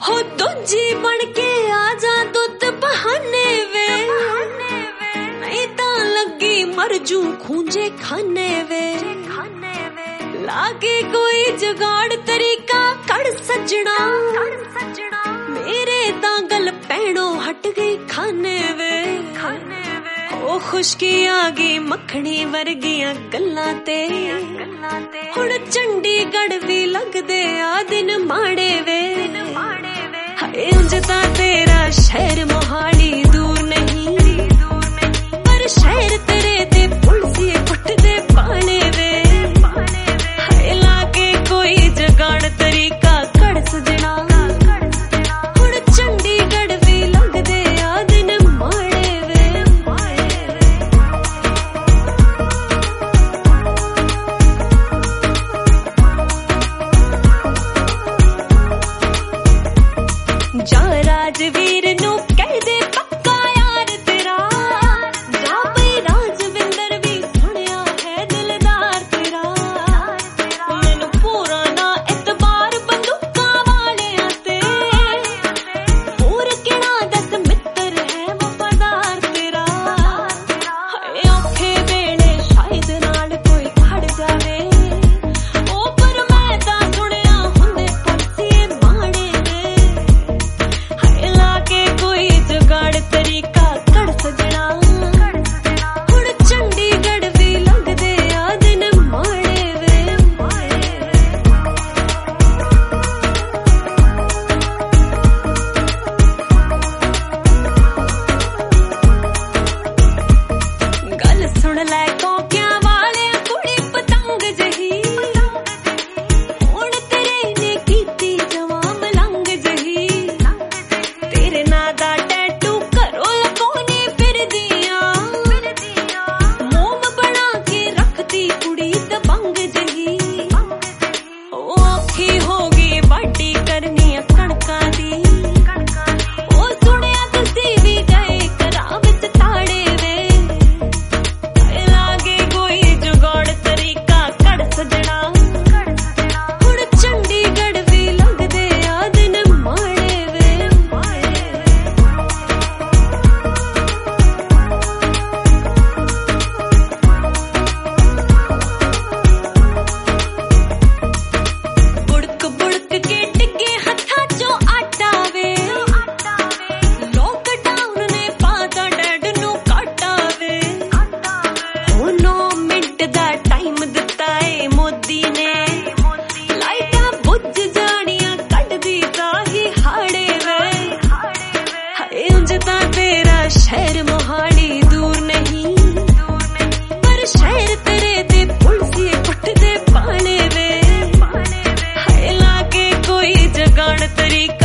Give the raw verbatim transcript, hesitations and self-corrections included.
हो दूजी बन के आ जा दुध बहाने वे, नहीं ता लगी मरजू खूंजे खाने वे। लागे कोई जुगाड़ तरीका कर सजना, मेरे ता गल पैणो हट गई खाने वे। ओ खुशकी आ गई मखनी वर्गियां गल्लां ते, हुण चंडीगढ़ भी लगदे आ दिन माड़े वे। हाय उंज तां तेरा शहर मोहाली दूर नहीं, पर शहर तेरे ते पुलसी कुटदे पाने वे। हाय लागे कोई जुगाड़ तरीका कर सजना, हुण चंडीगढ़ भी लगदे आ दिन माड़े वे। जा राजवीर नू कह दे पक्का यार तेरा, जा बई राजविंदर भी सुनिया है दिलदार तेरा। मैनू पूरा ना इतबार बंदूकां वालियां ते, होर किहड़ा दस मित्र है वफादार तेरा। हाय औखे वेले शायद नाल कोई खड़ जावे, ओ पर मैं तां सुनिया हुंदे पुलसीए माड़े वे। हाय लागे कोई जुगाड़ तरीका कर सजना, हुण चंडीगढ़ भी लगदे आ दिन माड़े वे। गल सुन लै कोकियां वाले कुड़ी पतंग जही, हुण तेरे ने कीती जवां मलंग जही। तेरे ना दा टैटू करो लकोनी फिरदियां, मोम बना के रखती कुड़ी दबंग जही। ओ औखी होगी बाटी करनी कणकां दी, ओ सुनिया तुसी भी गए घरां विच ताड़े वे। हाय लागे कोई जुगाड़ तरीका कर सजना, हुण चंडीगढ़ भी लगदे आ दिन माड़े वे। बुड़क बुड़क के डिगे हत्थां चों आटा वे, लॉकडाउन ने पाता डैड नू काटा वे। हो नौ मिंट दा टाइम दिता ए मोदी ने, लाइटां बुझ जानियां कढदी ताही हाड़े वे। हाय उंज तां तेरा शहर मोहाली दूर नहीं, पर शहर तेरे ते पुलसी कुटदे पाने वे। हाय लागे कोई जुगाड़ तरीका